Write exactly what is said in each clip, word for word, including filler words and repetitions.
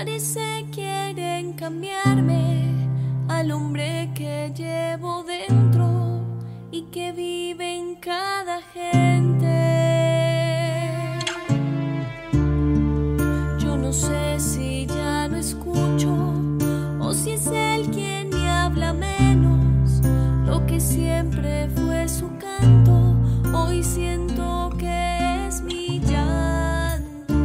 Parece quieren cambiarme al hombre que llevo dentro y que vive en cada gente. Yo no sé si ya lo escucho o si es él quien me habla menos. Lo que siempre fue su canto, hoy siento que es mi llanto.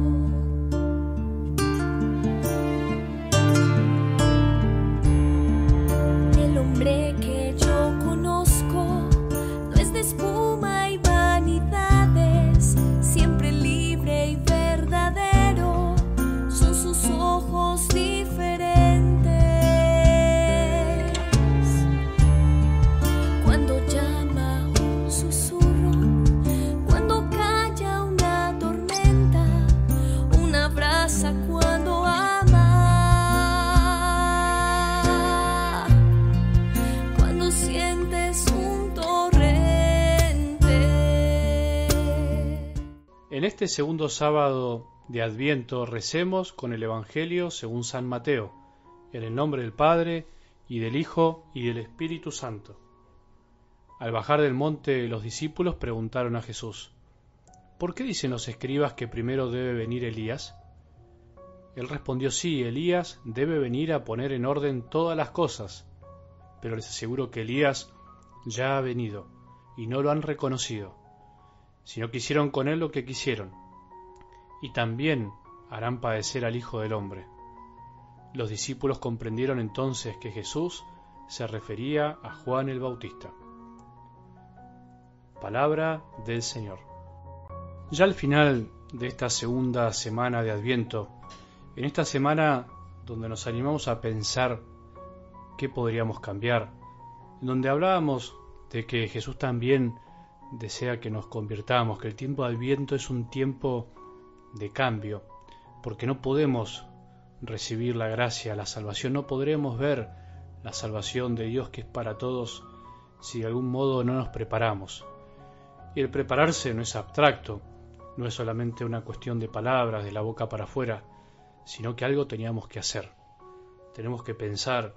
El hombre que yo conozco no es de espuma y vanidades, siempre libre y verdadero, son sus ojos diferentes. Cuando llama un susurro, cuando calla una tormenta, una brasa cuando ama, cuando sientes un torrente. En este segundo sábado de Adviento recemos con el Evangelio según San Mateo, en el nombre del Padre, y del Hijo, y del Espíritu Santo. Al bajar del monte, los discípulos preguntaron a Jesús: ¿por qué dicen los escribas que primero debe venir Elías? Él respondió: sí, Elías debe venir a poner en orden todas las cosas, pero les aseguro que Elías ya ha venido, y no lo han reconocido, sino que hicieron con él lo que quisieron, y también harán padecer al Hijo del Hombre. Los discípulos comprendieron entonces que Jesús se refería a Juan el Bautista. Palabra del Señor. Ya al final de esta segunda semana de Adviento, en esta semana donde nos animamos a pensar qué podríamos cambiar, en donde hablábamos de que Jesús también desea que nos convirtamos, que el tiempo de Adviento es un tiempo de cambio, porque no podemos recibir la gracia, la salvación, no podremos ver la salvación de Dios que es para todos si de algún modo no nos preparamos. Y el prepararse no es abstracto, no es solamente una cuestión de palabras, de la boca para afuera, sino que algo teníamos que hacer. Tenemos que pensar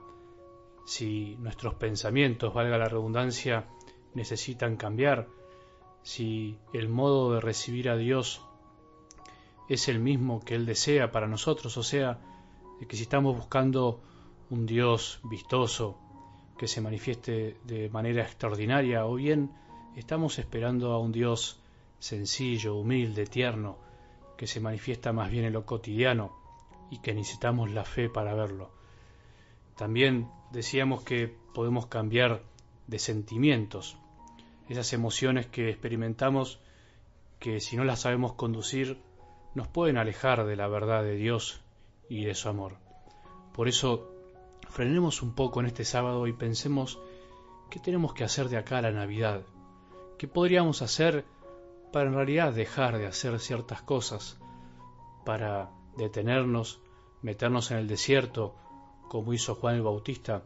si nuestros pensamientos, valga la redundancia, necesitan cambiar, si el modo de recibir a Dios es el mismo que Él desea para nosotros, o sea, que si estamos buscando un Dios vistoso, que se manifieste de manera extraordinaria, o bien estamos esperando a un Dios sencillo, humilde, tierno, que se manifiesta más bien en lo cotidiano y que necesitamos la fe para verlo. También decíamos que podemos cambiar de sentimientos, esas emociones que experimentamos que si no las sabemos conducir nos pueden alejar de la verdad de Dios y de su amor. Por eso frenemos un poco en este sábado y pensemos qué tenemos que hacer de acá a la Navidad, qué podríamos hacer para en realidad dejar de hacer ciertas cosas, para detenernos, meternos en el desierto como hizo Juan el Bautista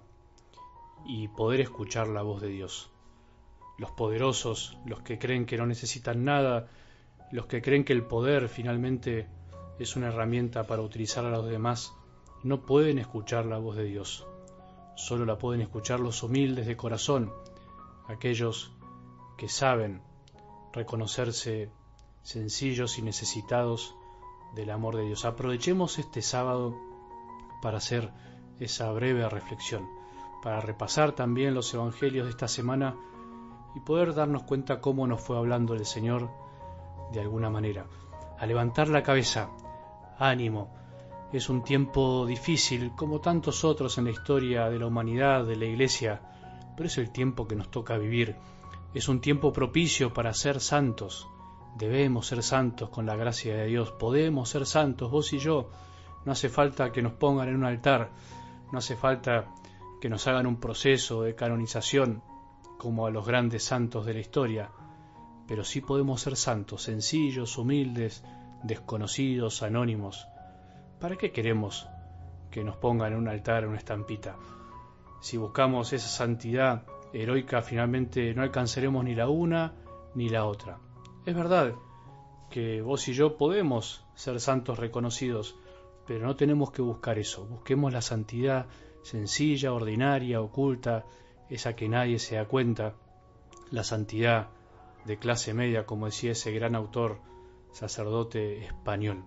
y poder escuchar la voz de Dios. Los poderosos, los que creen que no necesitan nada, los que creen que el poder finalmente es una herramienta para utilizar a los demás, no pueden escuchar la voz de Dios. Solo la pueden escuchar los humildes de corazón, aquellos que saben reconocerse sencillos y necesitados del amor de Dios. Aprovechemos este sábado para hacer esa breve reflexión, para repasar también los evangelios de esta semana y poder darnos cuenta cómo nos fue hablando el Señor de alguna manera. A levantar la cabeza, ánimo, es un tiempo difícil como tantos otros en la historia de la humanidad, de la Iglesia, pero es el tiempo que nos toca vivir. Es un tiempo propicio para ser santos. Debemos ser santos con la gracia de Dios. Podemos ser santos, vos y yo. No hace falta que nos pongan en un altar. No hace falta que nos hagan un proceso de canonización como a los grandes santos de la historia. Pero sí podemos ser santos, sencillos, humildes, desconocidos, anónimos. ¿Para qué queremos que nos pongan en un altar, en una estampita? Si buscamos esa santidad heroica, finalmente no alcanzaremos ni la una ni la otra. Es verdad que vos y yo podemos ser santos reconocidos, pero no tenemos que buscar eso. Busquemos la santidad sencilla, ordinaria, oculta, esa que nadie se da cuenta, la santidad de clase media, como decía ese gran autor sacerdote español.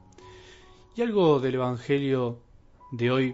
Y algo del Evangelio de hoy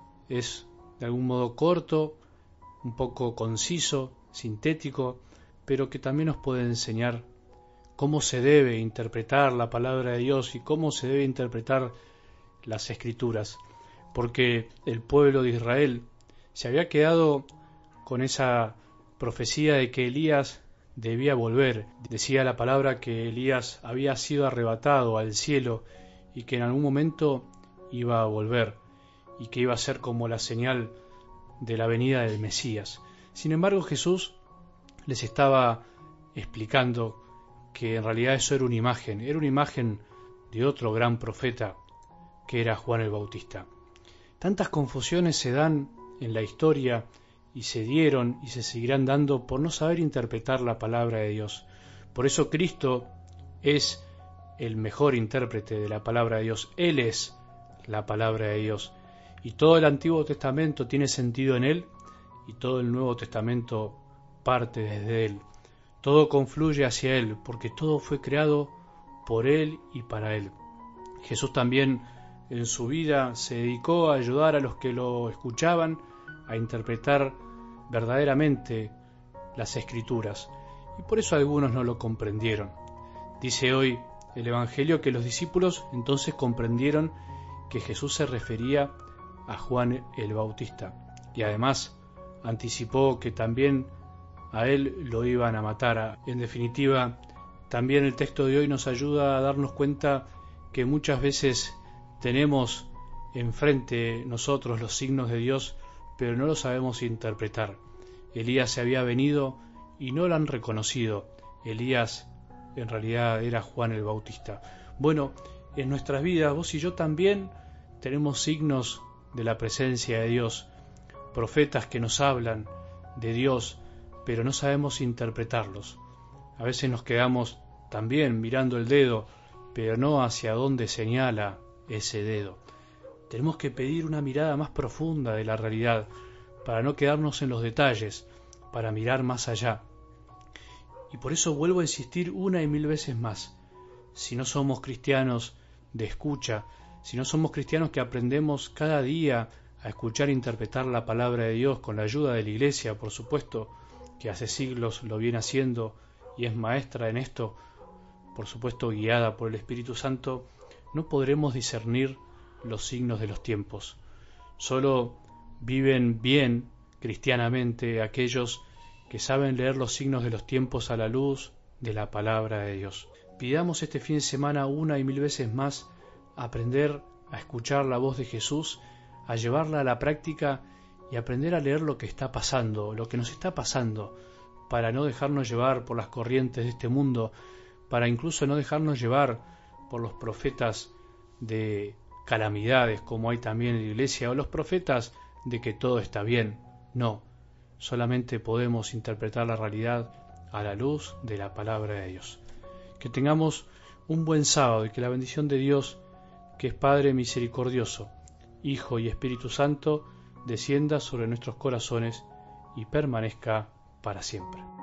es de algún modo corto, un poco conciso, sintético, pero que también nos puede enseñar cómo se debe interpretar la palabra de Dios y cómo se debe interpretar las Escrituras, porque el pueblo de Israel se había quedado con esa profecía de que Elías debía volver. Decía la palabra que Elías había sido arrebatado al cielo y que en algún momento iba a volver y que iba a ser como la señal de la venida del Mesías. Sin embargo, Jesús les estaba explicando que en realidad eso era una imagen, era una imagen de otro gran profeta que era Juan el Bautista. Tantas confusiones se dan en la historia y se dieron y se seguirán dando por no saber interpretar la palabra de Dios. Por eso Cristo es el mejor intérprete de la palabra de Dios. Él es la palabra de Dios. Y todo el Antiguo Testamento tiene sentido en Él y todo el Nuevo Testamento parte desde Él. Todo confluye hacia Él porque todo fue creado por Él y para Él. Jesús también en su vida se dedicó a ayudar a los que lo escuchaban a interpretar verdaderamente las Escrituras, y por eso algunos no lo comprendieron. Dice hoy el Evangelio que los discípulos entonces comprendieron que Jesús se refería a Juan el Bautista, y además anticipó que también a él lo iban a matar. En definitiva, también el texto de hoy nos ayuda a darnos cuenta que muchas veces tenemos enfrente nosotros los signos de Dios, pero no lo sabemos interpretar. Elías se había venido y no lo han reconocido. Elías en realidad era Juan el Bautista. Bueno, en nuestras vidas vos y yo también tenemos signos de la presencia de Dios, profetas que nos hablan de Dios, pero no sabemos interpretarlos. A veces nos quedamos también mirando el dedo, pero no hacia dónde señala ese dedo. Tenemos que pedir una mirada más profunda de la realidad, para no quedarnos en los detalles, para mirar más allá. Y por eso vuelvo a insistir una y mil veces más. Si no somos cristianos de escucha, si no somos cristianos que aprendemos cada día a escuchar e interpretar la palabra de Dios con la ayuda de la Iglesia, por supuesto, que hace siglos lo viene haciendo y es maestra en esto, por supuesto guiada por el Espíritu Santo, no podremos discernir los signos de los tiempos. Solo viven bien cristianamente aquellos que saben leer los signos de los tiempos a la luz de la palabra de Dios. Pidamos este fin de semana una y mil veces más aprender a escuchar la voz de Jesús, a llevarla a la práctica y aprender a leer lo que está pasando, lo que nos está pasando, para no dejarnos llevar por las corrientes de este mundo, para incluso no dejarnos llevar por los profetas de calamidades como hay también en la Iglesia, o los profetas de que todo está bien. No, solamente podemos interpretar la realidad a la luz de la palabra de Dios. Que tengamos un buen sábado y que la bendición de Dios, que es Padre misericordioso, Hijo y Espíritu Santo, descienda sobre nuestros corazones y permanezca para siempre.